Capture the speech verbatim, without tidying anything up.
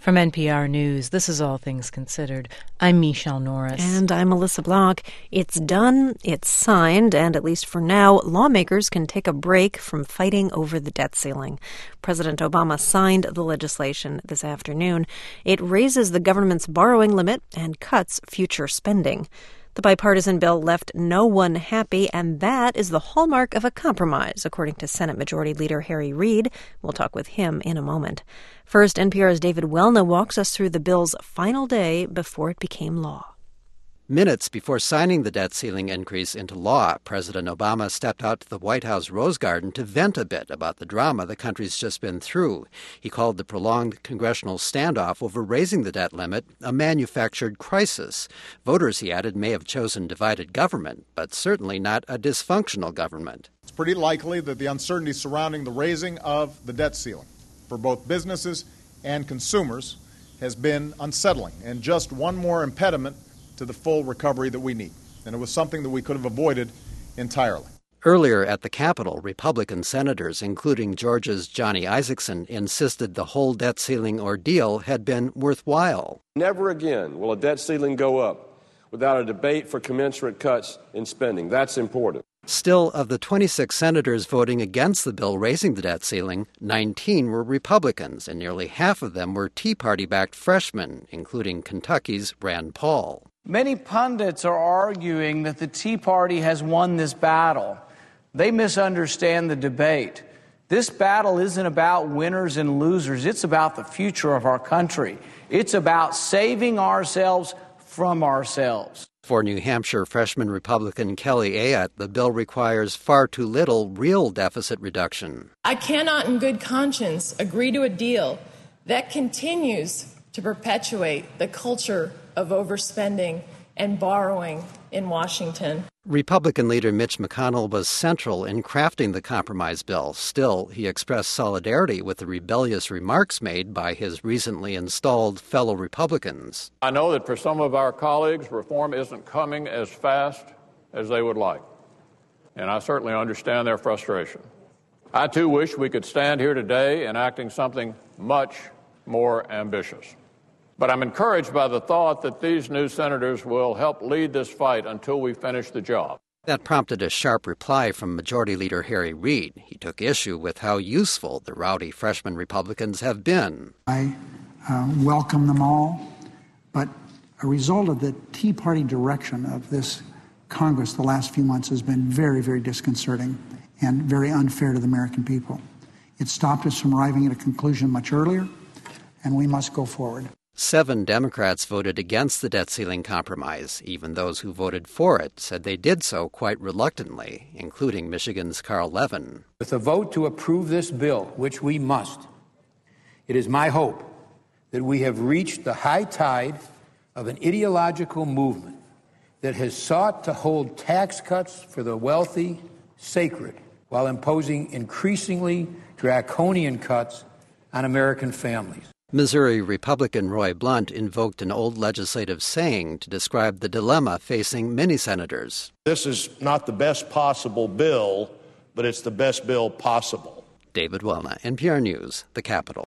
From N P R News, this is All Things Considered. I'm Michelle Norris. And I'm Melissa Block. It's done, it's signed, and at least for now, lawmakers can take a break from fighting over the debt ceiling. President Obama signed the legislation this afternoon. It raises the government's borrowing limit and cuts future spending. The bipartisan bill left no one happy, and that is the hallmark of a compromise, according to Senate Majority Leader Harry Reid. We'll talk with him in a moment. First, N P R's David Welna walks us through the bill's final day before it became law. Minutes before signing the debt ceiling increase into law, President Obama stepped out to the White House Rose Garden to vent a bit about the drama the country's just been through. He called the prolonged congressional standoff over raising the debt limit a manufactured crisis. Voters, he added, may have chosen divided government, but certainly not a dysfunctional government. It's pretty likely that the uncertainty surrounding the raising of the debt ceiling for both businesses and consumers has been unsettling and just one more impediment to the full recovery that we need. And it was something that we could have avoided entirely. Earlier at the Capitol, Republican senators, including Georgia's Johnny Isakson, insisted the whole debt ceiling ordeal had been worthwhile. Never again will a debt ceiling go up without a debate for commensurate cuts in spending. That's important. Still, of the twenty-six senators voting against the bill raising the debt ceiling, nineteen were Republicans, and nearly half of them were Tea Party-backed freshmen, including Kentucky's Rand Paul. Many pundits are arguing that the Tea Party has won this battle. They misunderstand the debate. This battle isn't about winners and losers. It's about the future of our country. It's about saving ourselves from ourselves. For New Hampshire freshman Republican Kelly Ayotte, the bill requires far too little real deficit reduction. I cannot in good conscience agree to a deal that continues to perpetuate the culture of overspending and borrowing in Washington. Republican leader Mitch McConnell was central in crafting the compromise bill. Still, he expressed solidarity with the rebellious remarks made by his recently installed fellow Republicans. I know that for some of our colleagues, reform isn't coming as fast as they would like, and I certainly understand their frustration. I, too, wish we could stand here today enacting something much more ambitious. But I'm encouraged by the thought that these new senators will help lead this fight until we finish the job. That prompted a sharp reply from Majority Leader Harry Reid. He took issue with how useful the rowdy freshman Republicans have been. I uh, welcome them all, but a result of the Tea Party direction of this Congress the last few months has been very, very disconcerting and very unfair to the American people. It stopped us from arriving at a conclusion much earlier, and we must go forward. Seven Democrats voted against the debt ceiling compromise. Even those who voted for it said they did so quite reluctantly, including Michigan's Carl Levin. With a vote to approve this bill, which we must, it is my hope that we have reached the high tide of an ideological movement that has sought to hold tax cuts for the wealthy sacred while imposing increasingly draconian cuts on American families. Missouri Republican Roy Blunt invoked an old legislative saying to describe the dilemma facing many senators. This is not the best possible bill, but it's the best bill possible. David Welna, N P R News, the Capitol.